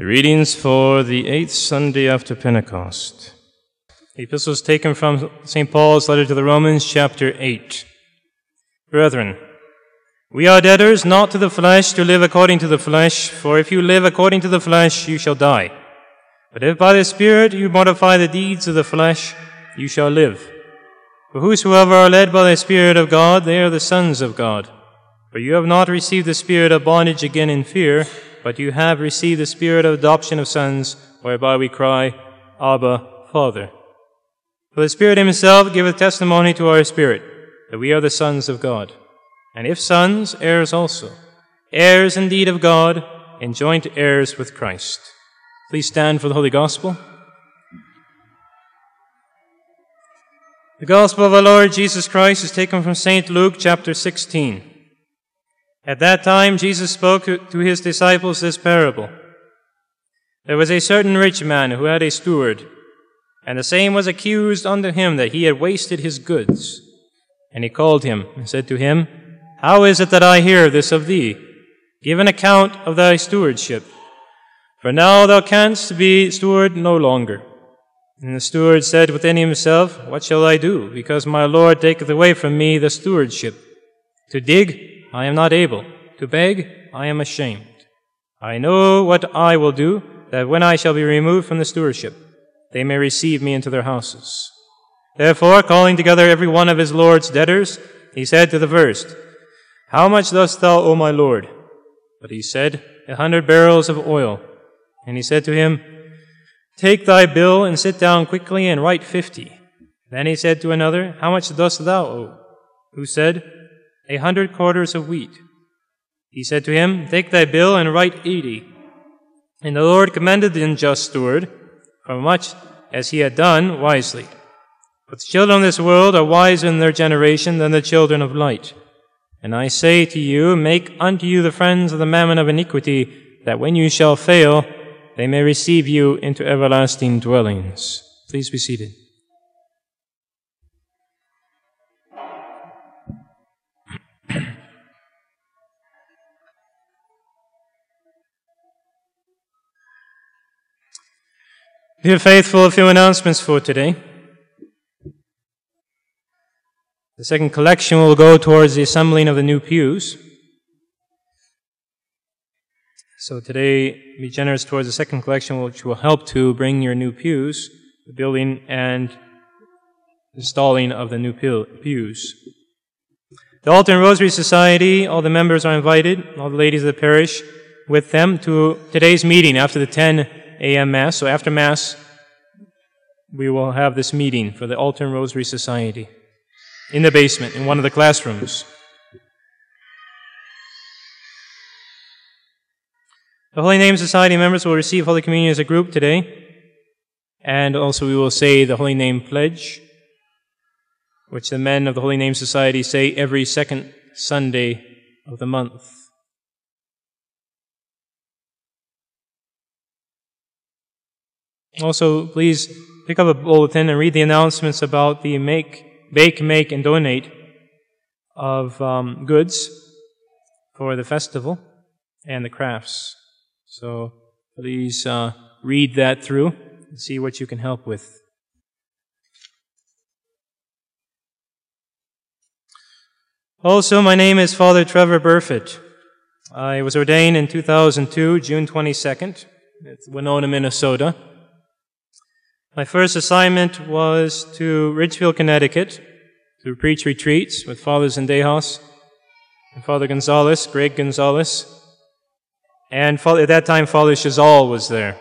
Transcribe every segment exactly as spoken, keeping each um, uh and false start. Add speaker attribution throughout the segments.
Speaker 1: The readings for the eighth Sunday after Pentecost. The epistle is taken from Saint Paul's letter to the Romans, chapter eight. Brethren, we are debtors not to the flesh to live according to the flesh, for if you live according to the flesh, you shall die. But if by the Spirit you mortify the deeds of the flesh, you shall live. For whosoever are led by the Spirit of God, they are the sons of God. For you have not received the spirit of bondage again in fear, but you have received the spirit of adoption of sons, whereby we cry, Abba, Father. For the Spirit himself giveth testimony to our spirit, that we are the sons of God. And if sons, heirs also, heirs indeed of God, and joint heirs with Christ. Please stand for the Holy Gospel. The Gospel of our Lord Jesus Christ is taken from Saint Luke, chapter sixteen. At that time Jesus spoke to his disciples this parable. There was a certain rich man who had a steward, and the same was accused unto him that he had wasted his goods. And he called him, and said to him, How is it that I hear this of thee? Give an account of thy stewardship. For now thou canst be steward no longer. And the steward said within himself, What shall I do, because my Lord taketh away from me the stewardship? To dig, I am not able. To beg, I am ashamed. I know what I will do, that when I shall be removed from the stewardship, they may receive me into their houses. Therefore, calling together every one of his Lord's debtors, he said to the first, How much dost thou owe my Lord? But he said, A hundred barrels of oil. And he said to him, Take thy bill and sit down quickly and write fifty. Then he said to another, How much dost thou owe? Who said, A hundred quarters of wheat. He said to him, Take thy bill and write eighty. And the Lord commended the unjust steward, for much as he had done wisely. But the children of this world are wiser in their generation than the children of light. And I say to you, Make unto you the friends of the mammon of iniquity, that when you shall fail, they may receive you into everlasting dwellings. Please be seated. Dear faithful, a few announcements for today. The second collection will go towards the assembling of the new pews. So today, be generous towards the second collection, which will help to bring your new pews, the building and installing of the new pews. The Altar and Rosary Society, all the members are invited, all the ladies of the parish, with them to today's meeting after the ten a.m. Mass. So after Mass, we will have this meeting for the Altar and Rosary Society in the basement, in one of the classrooms. The Holy Name Society members will receive Holy Communion as a group today. And also we will say the Holy Name Pledge, which the men of the Holy Name Society say every second Sunday of the month. Also, please pick up a bulletin and read the announcements about the make, bake, make, and donate of um, goods for the festival and the crafts. So please uh, read that through and see what you can help with. Also, my name is Father Trevor Burfitt. I was ordained in two thousand two, June twenty-second, at Winona, Minnesota. My first assignment was to Ridgefield, Connecticut, to preach retreats with Father Zendejas and Father Gonzalez, Greg Gonzalez. And at that time, Father Chazal was there.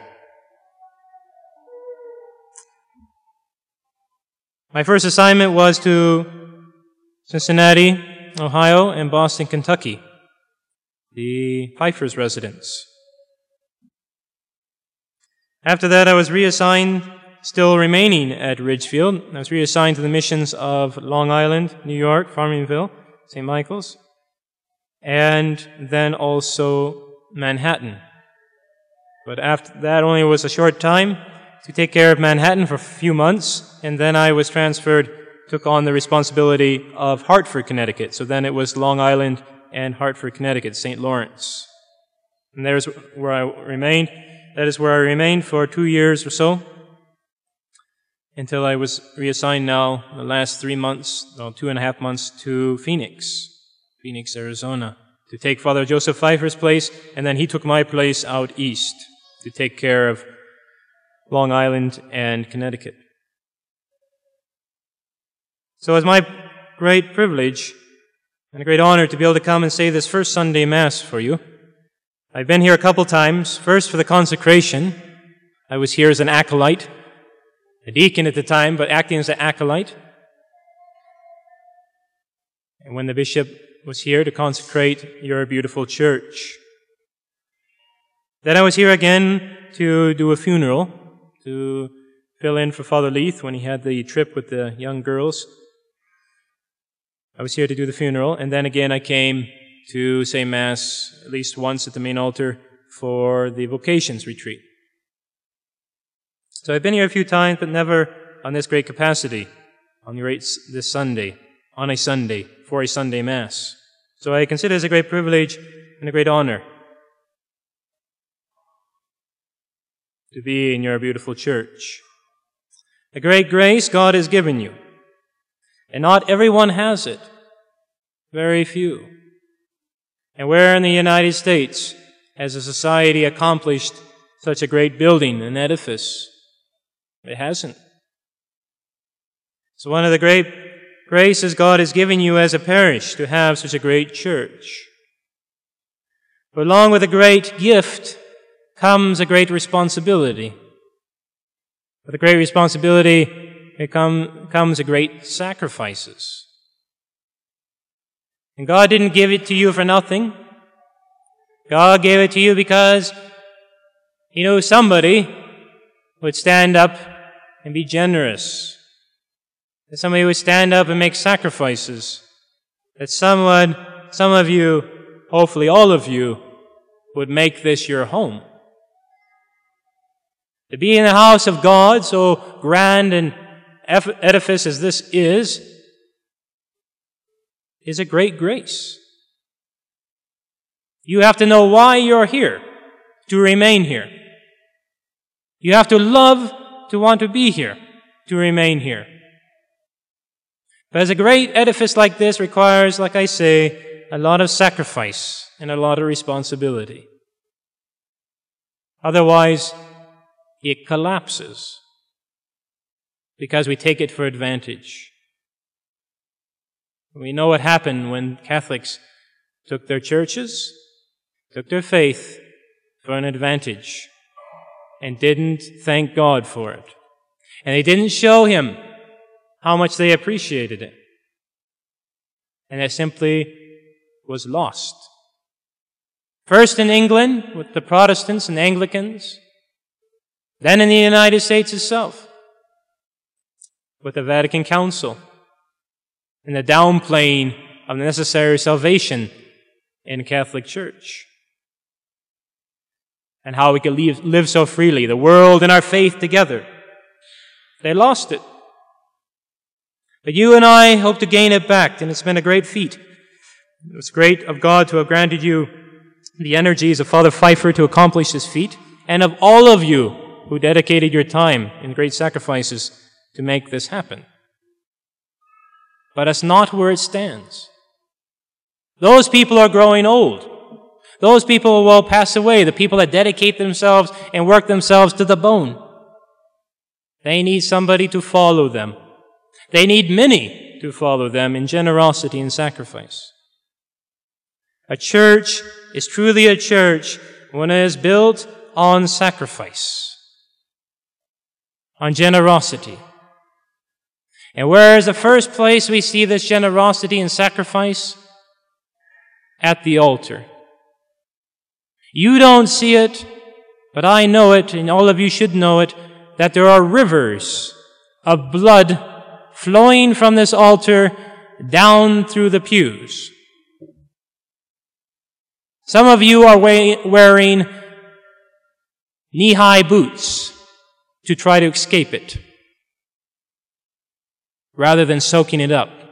Speaker 1: My first assignment was to Cincinnati, Ohio, and Boston, Kentucky, the Pfeiffer's residence. After that, I was reassigned, still remaining at Ridgefield. I was reassigned to the missions of Long Island, New York, Farmingville, Saint Michael's, and then also Manhattan. But after that only was a short time to take care of Manhattan for a few months, and then I was transferred, took on the responsibility of Hartford, Connecticut. So then it was Long Island and Hartford, Connecticut, Saint Lawrence. And there's where I remained. that is where I remained for two years or so, until I was reassigned now, the last three months, no, two and a half months, to Phoenix, Phoenix, Arizona, to take Father Joseph Pfeiffer's place, and then he took my place out east to take care of Long Island and Connecticut. So it's my great privilege and a great honor to be able to come and say this first Sunday Mass for you. I've been here a couple times, first for the consecration. I was here as an acolyte, a deacon at the time, but acting as an acolyte. And when the bishop was here to consecrate your beautiful church. Then I was here again to do a funeral, to fill in for Father Leith when he had the trip with the young girls. I was here to do the funeral, and then again I came to say Mass at least once at the main altar for the vocations retreat. So I've been here a few times, but never on this great capacity, on the great, this Sunday, on a Sunday, for a Sunday Mass. So I consider it as a great privilege and a great honor to be in your beautiful church. A great grace God has given you, and not everyone has it. Very few. And where in the United States has a society accomplished such a great building, an edifice? It hasn't. So one of the great graces God has given you as a parish to have such a great church. But along with a great gift comes a great responsibility. With a great responsibility it come, comes a great sacrifices. And God didn't give it to you for nothing. God gave it to you because He knew somebody would stand up and be generous. That somebody would stand up and make sacrifices. That someone, some of you, hopefully all of you, would make this your home. To be in the house of God, so grand an edifice as this is, is a great grace. You have to know why you're here, to remain here. You have to love to want to be here, to remain here. But as a great edifice like this requires, like I say, a lot of sacrifice and a lot of responsibility. Otherwise, it collapses because we take it for advantage. We know what happened when Catholics took their churches, took their faith for an advantage, and didn't thank God for it. And they didn't show Him how much they appreciated it. And it simply was lost. First in England with the Protestants and Anglicans, then in the United States itself with the Vatican Council and the downplaying of the necessary salvation in the Catholic Church. And how we could live, live so freely, the world and our faith together. They lost it. But you and I hope to gain it back, and it's been a great feat. It was great of God to have granted you the energies of Father Pfeiffer to accomplish this feat, and of all of you who dedicated your time in great sacrifices to make this happen. But that's not where it stands. Those people are growing old. Those people will pass away, the people that dedicate themselves and work themselves to the bone. They need somebody to follow them. They need many to follow them in generosity and sacrifice. A church is truly a church when it is built on sacrifice, on generosity. And where is the first place we see this generosity and sacrifice? At the altar. You don't see it, but I know it, and all of you should know it, that there are rivers of blood flowing from this altar down through the pews. Some of you are wearing knee-high boots to try to escape it, rather than soaking it up.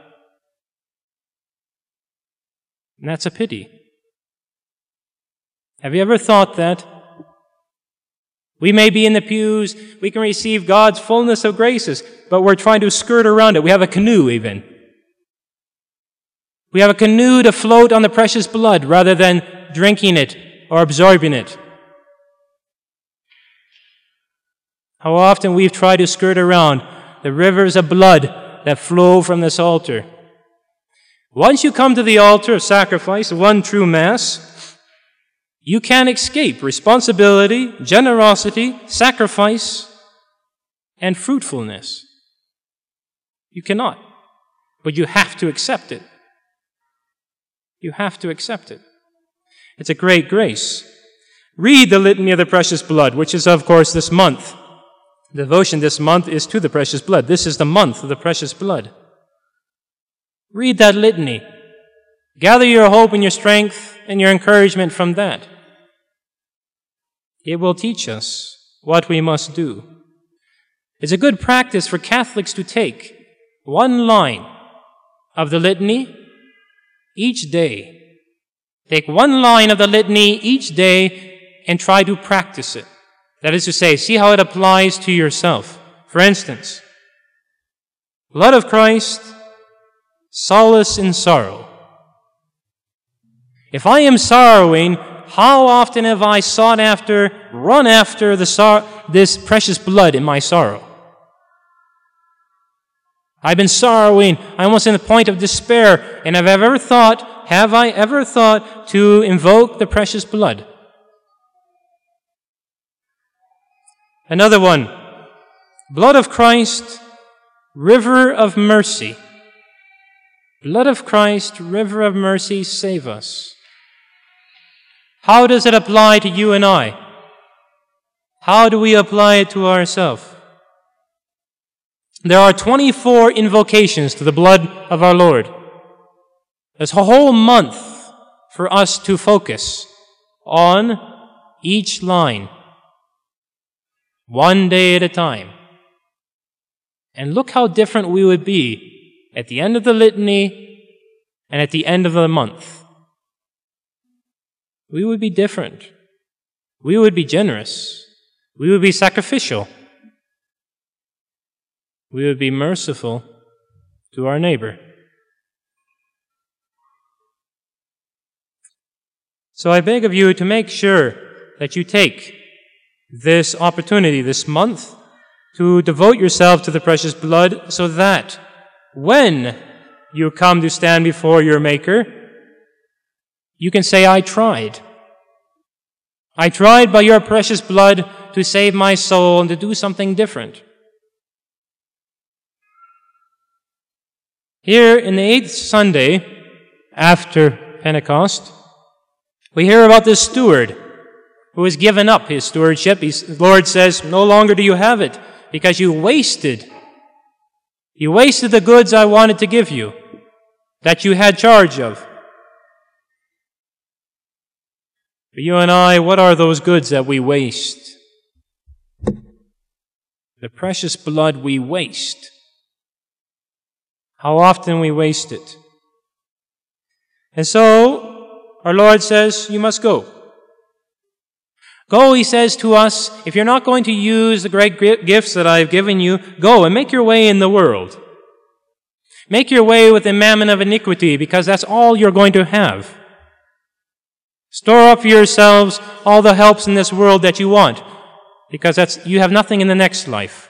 Speaker 1: And that's a pity. Have you ever thought that? We may be in the pews, we can receive God's fullness of graces, but we're trying to skirt around it. We have a canoe even. We have a canoe to float on the precious blood rather than drinking it or absorbing it. How often we've tried to skirt around the rivers of blood that flow from this altar. Once you come to the altar of sacrifice, one true Mass, you can't escape responsibility, generosity, sacrifice, and fruitfulness. You cannot. But you have to accept it. You have to accept it. It's a great grace. Read the Litany of the Precious Blood, which is, of course, this month. The devotion this month is to the precious blood. This is the month of the precious blood. Read that litany. Gather your hope and your strength and your encouragement from that. It will teach us what we must do. It's a good practice for Catholics to take one line of the litany each day. Take one line of the litany each day and try to practice it. That is to say, see how it applies to yourself. For instance, blood of Christ, solace in sorrow. If I am sorrowing, how often have I sought after, run after the sor- this precious blood in my sorrow? I've been sorrowing, I'm almost in the point of despair, and have I ever thought, have I ever thought to invoke the precious blood? Another one, blood of Christ, river of mercy. Blood of Christ, river of mercy, save us. How does it apply to you and I? How do we apply it to ourselves? There are twenty-four invocations to the blood of our Lord. There's a whole month for us to focus on each line, one day at a time. And look how different we would be at the end of the litany and at the end of the month. We would be different. We would be generous. We would be sacrificial. We would be merciful to our neighbor. So I beg of you to make sure that you take this opportunity this month to devote yourself to the precious blood so that when you come to stand before your Maker, you can say, I tried. I tried by your precious blood to save my soul and to do something different. Here in the eighth Sunday after Pentecost, we hear about this steward who has given up his stewardship. The Lord says, no longer do you have it because you wasted. You wasted the goods I wanted to give you, that you had charge of. For you and I, what are those goods that we waste? The precious blood we waste. How often we waste it. And so, our Lord says, you must go. Go, he says to us, if you're not going to use the great gifts that I've given you, go and make your way in the world. Make your way with the mammon of iniquity, because that's all you're going to have. Store up for yourselves all the helps in this world that you want, because that's you have nothing in the next life.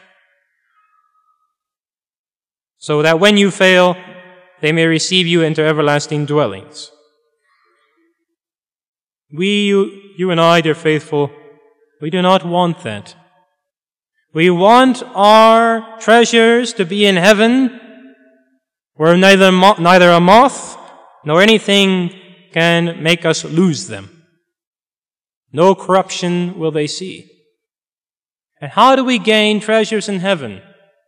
Speaker 1: So that when you fail, they may receive you into everlasting dwellings. We, you, you and I, dear faithful, we do not want that. We want our treasures to be in heaven, where neither, mo- neither a moth nor anything can make us lose them. No corruption will they see. And how do we gain treasures in heaven?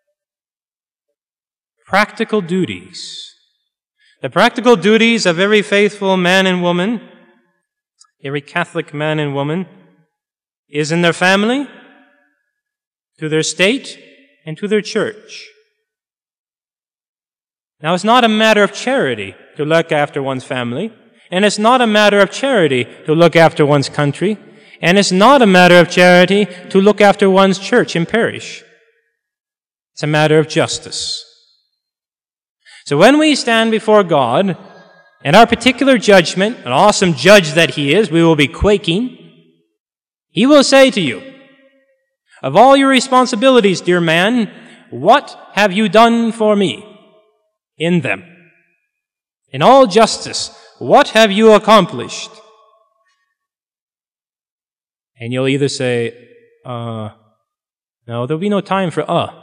Speaker 1: Practical duties. The practical duties of every faithful man and woman, every Catholic man and woman, is in their family, to their state, and to their church. Now, it's not a matter of charity to look after one's family, and it's not a matter of charity to look after one's country, And it's not a matter of charity to look after one's church and parish. It's a matter of justice. So when we stand before God, and our particular judgment, an awesome judge that He is, we will be quaking. He will say to you, of all your responsibilities, dear man, what have you done for me in them? In all justice, what have you accomplished? And you'll either say, uh, no, there'll be no time for uh.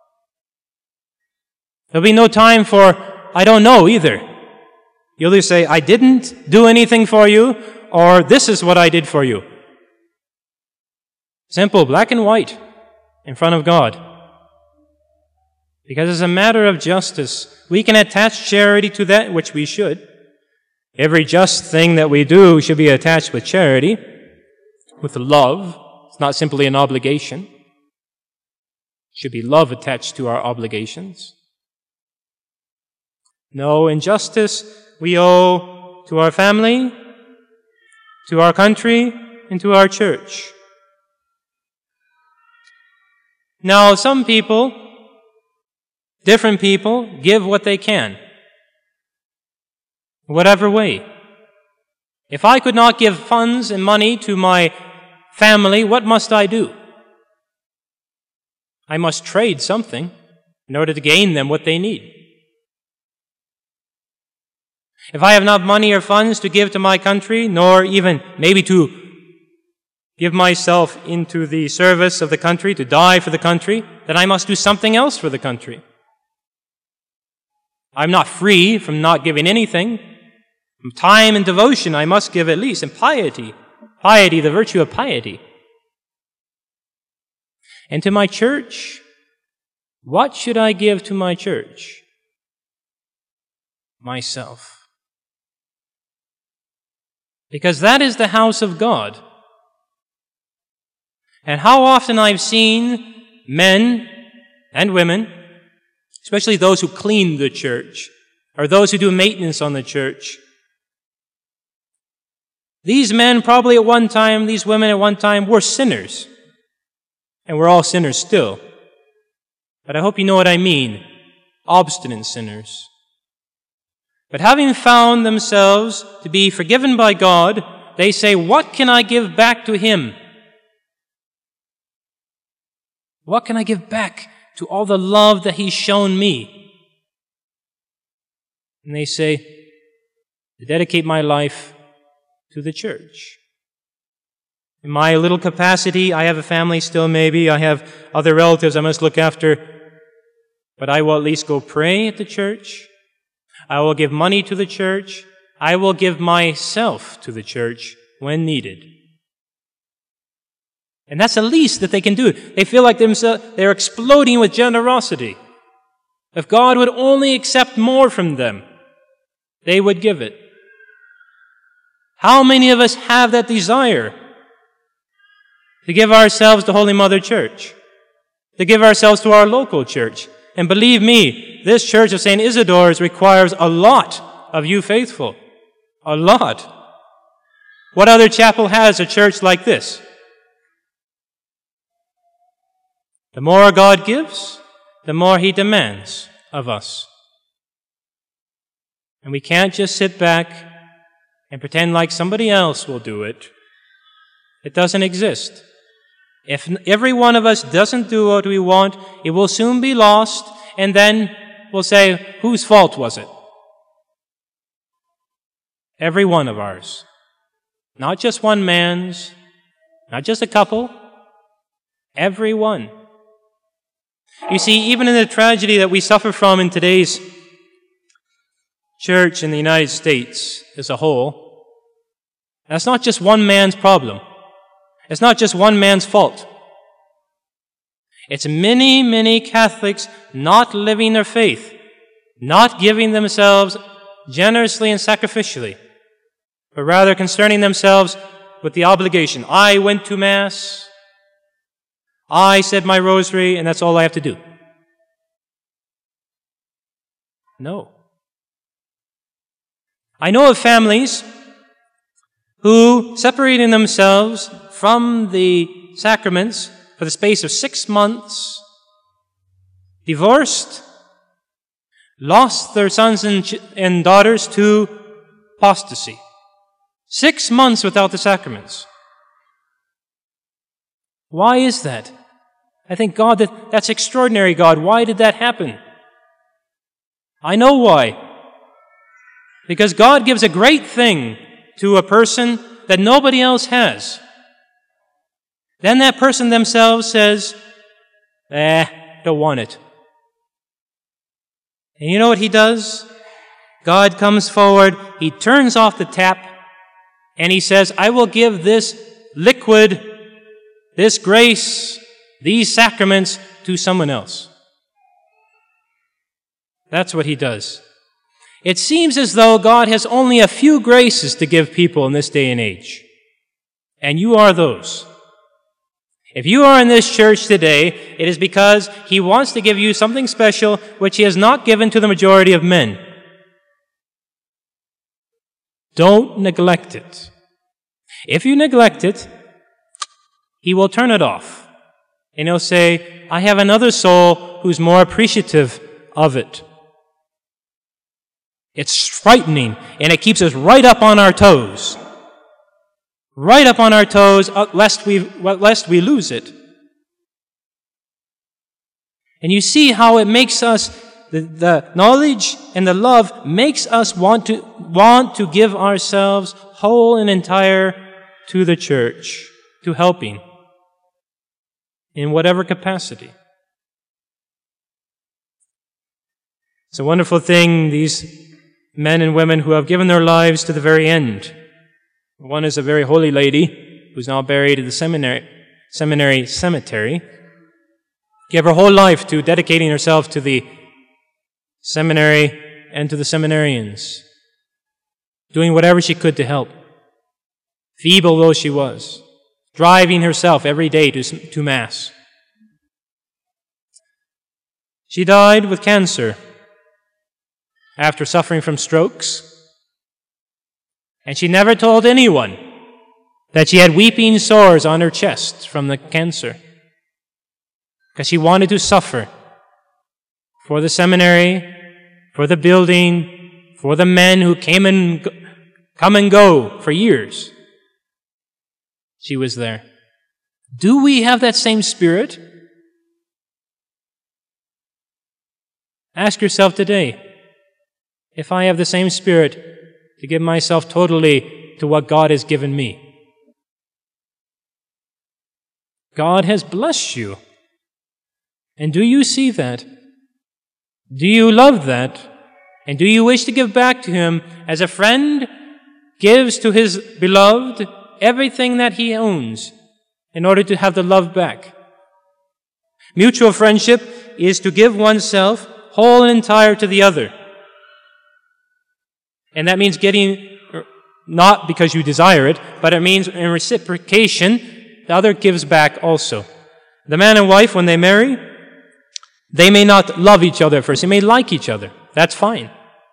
Speaker 1: There'll be no time for, I don't know either. You'll either say, I didn't do anything for you, or this is what I did for you. Simple, black and white, in front of God. Because it's a matter of justice. We can attach charity to that, which we should. Every just thing that we do should be attached with charity, with love. It's not simply an obligation. It should be love attached to our obligations. No, in justice, we owe to our family, to our country, and to our church. Now, some people, different people, give what they can, whatever way. If I could not give funds and money to my family, what must I do? I must trade something in order to gain them what they need. If I have not money or funds to give to my country, nor even maybe to give myself into the service of the country, to die for the country, then I must do something else for the country. I'm not free from not giving anything. From time and devotion I must give at least, and piety. Piety, the virtue of piety. And to my church, what should I give to my church? Myself. Because that is the house of God. And how often I've seen men and women, especially those who clean the church, or those who do maintenance on the church. These men probably at one time, these women at one time, were sinners. And we're all sinners still. But I hope you know what I mean. Obstinate sinners. But having found themselves to be forgiven by God, they say, what can I give back to Him? What can I give back to all the love that He's shown me? And they say, to dedicate my life to the church. In my little capacity, I have a family still maybe, I have other relatives I must look after, but I will at least go pray at the church. I will give money to the church. I will give myself to the church when needed. And that's the least that they can do. They feel like themselves, they're exploding with generosity. If God would only accept more from them, they would give it. How many of us have that desire to give ourselves to Holy Mother Church, to give ourselves to our local church? And believe me, this church of Saint Isidore's requires a lot of you faithful. A lot. What other chapel has a church like this? The more God gives, the more He demands of us. And we can't just sit back and pretend like somebody else will do it. It doesn't exist. If every one of us doesn't do what we want, it will soon be lost, and then we'll say, whose fault was it? Every one of ours. Not just one man's, not just a couple, every one. You see, even in the tragedy that we suffer from in today's church in the United States as a whole, that's not just one man's problem. It's not just one man's fault. It's many, many Catholics not living their faith, not giving themselves generously and sacrificially, but rather concerning themselves with the obligation. I went to Mass, I said my rosary, and that's all I have to do. No. I know of families who, separating themselves from the sacraments for the space of six months, divorced, lost their sons and, ch- and daughters to apostasy. Six months without the sacraments. Why is that? I think, God, that, that's extraordinary, God. Why did that happen? I know why. Because God gives a great thing to a person that nobody else has. Then that person themselves says, eh, don't want it. And you know what he does? God comes forward, he turns off the tap, and he says, I will give this liquid, this grace, these sacraments to someone else. That's what he does. It seems as though God has only a few graces to give people in this day and age. And you are those. If you are in this church today, it is because he wants to give you something special which he has not given to the majority of men. Don't neglect it. If you neglect it, he will turn it off. And he'll say, I have another soul who's more appreciative of it. It's frightening, and it keeps us right up on our toes. Right up on our toes, lest we, lest we lose it. And you see how it makes us, the, the knowledge and the love makes us want to, want to give ourselves whole and entire to the church, to helping, in whatever capacity. It's a wonderful thing, these men and women who have given their lives to the very end. One is a very holy lady who's now buried in the seminary, seminary cemetery. Gave her whole life to dedicating herself to the seminary and to the seminarians, doing whatever she could to help. Feeble though she was, driving herself every day to, to Mass. She died with cancer after suffering from strokes. And she never told anyone that she had weeping sores on her chest from the cancer, because she wanted to suffer for the seminary, for the building, for the men who came and go, come and go for years. She was there. Do we have that same spirit? Ask yourself today, if I have the same spirit to give myself totally to what God has given me. God has blessed you. And do you see that? Do you love that? And do you wish to give back to Him as a friend gives to his beloved everything that he owns in order to have the love back? Mutual friendship is to give oneself whole and entire to the other. And that means getting, not because you desire it, but it means in reciprocation, the other gives back also. The man and wife, when they marry, they may not love each other at first. They may like each other. That's fine.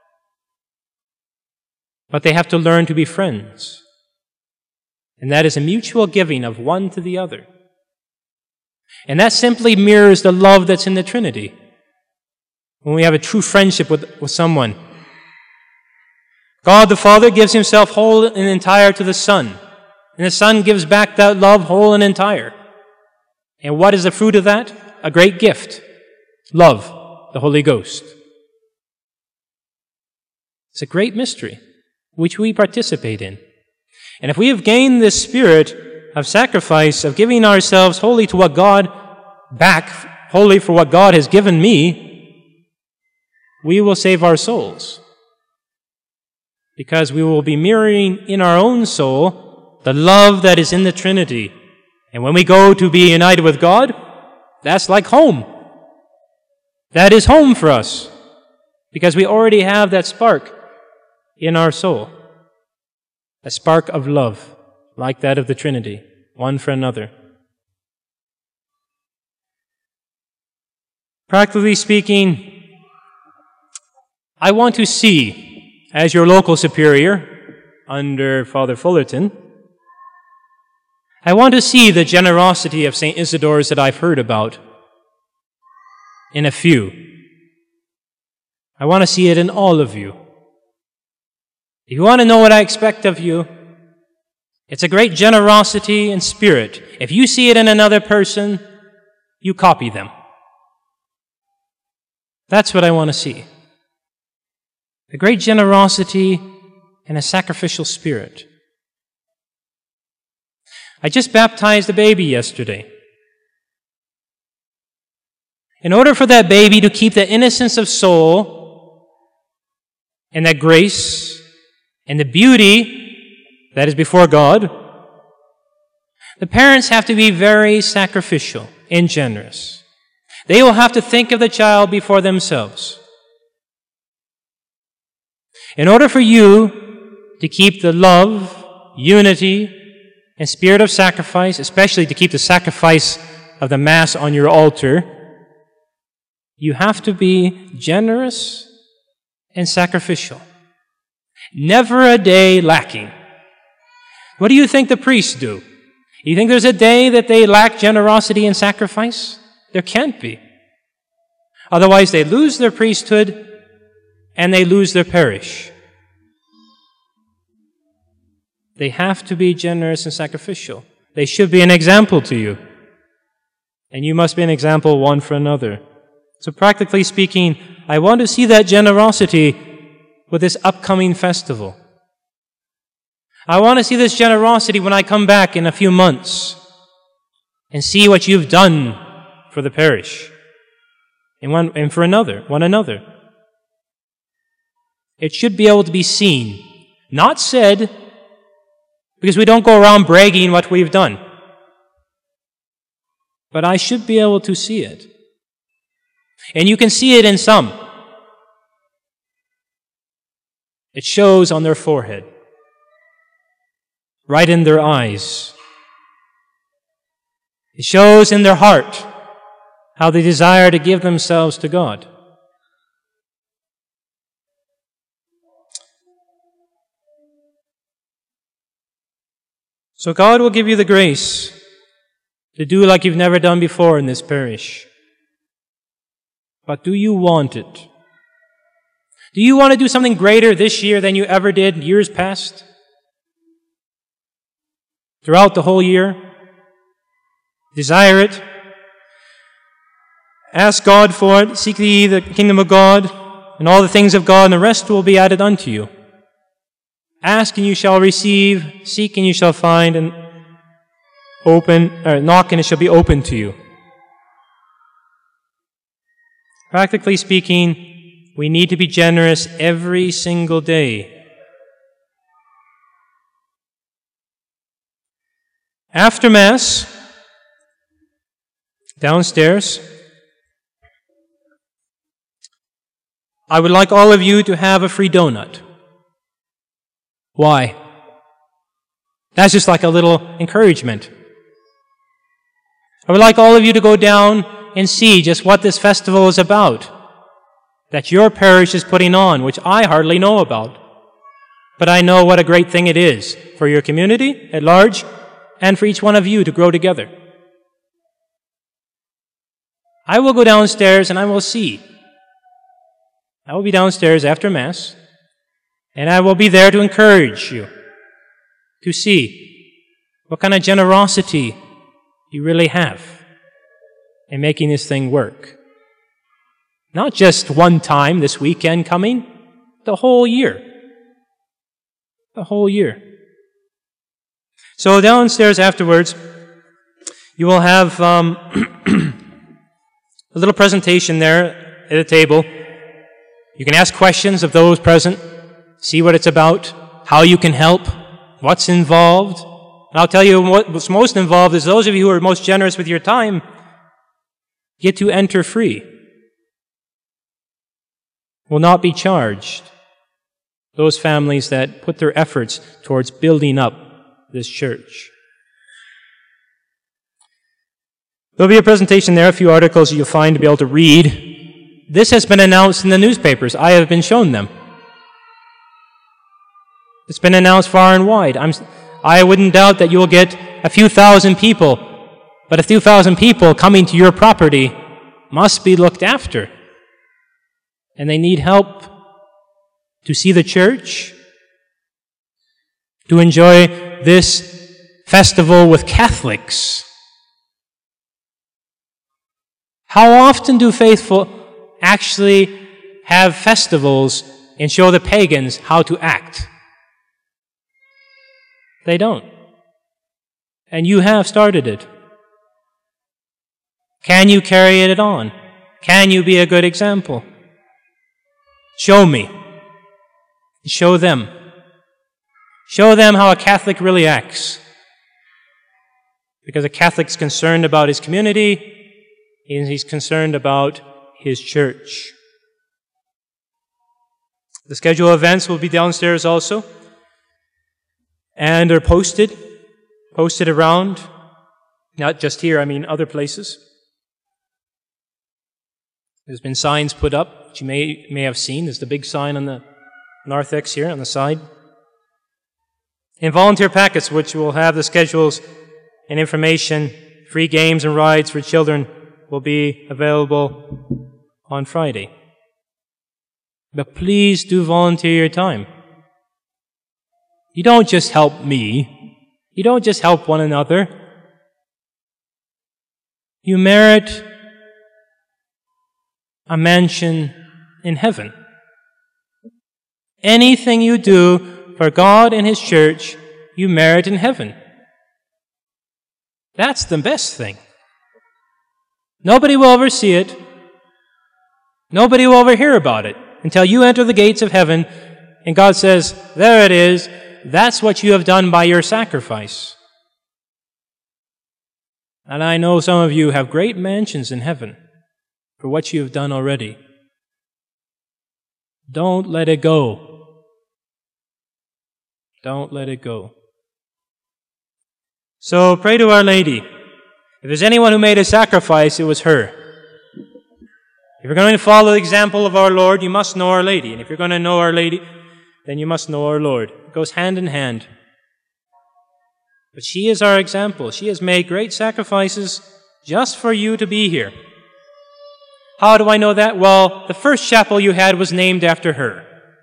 Speaker 1: But they have to learn to be friends. And that is a mutual giving of one to the other. And that simply mirrors the love that's in the Trinity. When we have a true friendship with, with someone. God the Father gives Himself whole and entire to the Son. And the Son gives back that love whole and entire. And what is the fruit of that? A great gift. Love, the Holy Ghost. It's a great mystery, which we participate in. And if we have gained this spirit of sacrifice, of giving ourselves wholly to what God, back wholly for what God has given me, we will save our souls. Because we will be mirroring in our own soul the love that is in the Trinity. And when we go to be united with God, that's like home. That is home for us. Because we already have that spark in our soul. A spark of love, like that of the Trinity, one for another. Practically speaking, I want to see, as your local superior under Father Fullerton, I want to see the generosity of Saint Isidore's that I've heard about in a few. I want to see it in all of you. If you want to know what I expect of you, it's a great generosity in spirit. If you see it in another person, you copy them. That's what I want to see. A great generosity and a sacrificial spirit. I just baptized a baby yesterday. In order for that baby to keep the innocence of soul and that grace and the beauty that is before God, the parents have to be very sacrificial and generous. They will have to think of the child before themselves. In order for you to keep the love, unity, and spirit of sacrifice, especially to keep the sacrifice of the Mass on your altar, you have to be generous and sacrificial. Never a day lacking. What do you think the priests do? You think there's a day that they lack generosity and sacrifice? There can't be. Otherwise, they lose their priesthood and they lose their parish. They have to be generous and sacrificial. They should be an example to you. And you must be an example one for another. So practically speaking, I want to see that generosity with this upcoming festival. I want to see this generosity when I come back in a few months and see what you've done for the parish and, one, and for another, one another. It should be able to be seen, not said, because we don't go around bragging what we've done. But I should be able to see it. And you can see it in some. It shows on their forehead, right in their eyes. It shows in their heart how they desire to give themselves to God. So God will give you the grace to do like you've never done before in this parish. But do you want it? Do you want to do something greater this year than you ever did in years past? Throughout the whole year? Desire it. Ask God for it. Seek ye the kingdom of God and all the things of God, and the rest will be added unto you. Ask and you shall receive. Seek and you shall find. And open, or knock and it shall be opened to you. Practically speaking, we need to be generous every single day. After Mass, downstairs, I would like all of you to have a free donut. Why? That's just like a little encouragement. I would like all of you to go down and see just what this festival is about, that your parish is putting on, which I hardly know about. But I know what a great thing it is for your community at large and for each one of you to grow together. I will go downstairs and I will see. I will be downstairs after Mass, and I will be there to encourage you to see what kind of generosity you really have in making this thing work. Not just one time this weekend coming, the whole year. The whole year. So downstairs afterwards, you will have um, a little presentation there at a table. You can ask questions of those present, see what it's about, how you can help, what's involved. And I'll tell you what's most involved is those of you who are most generous with your time get to enter free. Will not be charged. Those families that put their efforts towards building up this church. There'll be a presentation there, a few articles you'll find to be able to read. This has been announced in the newspapers. I have been shown them. It's been announced far and wide. I'm, I wouldn't doubt that you will get a few thousand people, but a few thousand people coming to your property must be looked after. And they need help to see the church, to enjoy this festival with Catholics. How often do faithful actually have festivals and show the pagans how to act? They don't. And you have started it. Can you carry it on? Can you be a good example? Show me. Show them. Show them how a Catholic really acts. Because a Catholic's concerned about his community, and he's concerned about his church. The schedule of events will be downstairs also, and are posted, posted around, not just here, I mean other places. There's been signs put up, which you may, may have seen. There's the big sign on the narthex here on the side. And volunteer packets, which will have the schedules and information, free games and rides for children, will be available on Friday. But please do volunteer your time. You don't just help me. You don't just help one another. You merit a mansion in heaven. Anything you do for God and His church, you merit in heaven. That's the best thing. Nobody will ever see it. Nobody will ever hear about it until you enter the gates of heaven and God says, there it is. That's what you have done by your sacrifice. And I know some of you have great mansions in heaven for what you have done already. Don't let it go. Don't let it go. So pray to Our Lady. If there's anyone who made a sacrifice, it was her. If you're going to follow the example of our Lord, you must know Our Lady. And if you're going to know Our Lady, then you must know our Lord. It goes hand in hand. But she is our example. She has made great sacrifices just for you to be here. How do I know that? Well, the first chapel you had was named after her.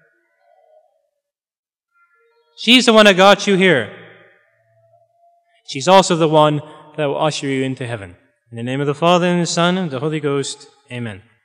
Speaker 1: She's the one that got you here. She's also the one that will usher you into heaven. In the name of the Father, and the Son, and the Holy Ghost, amen.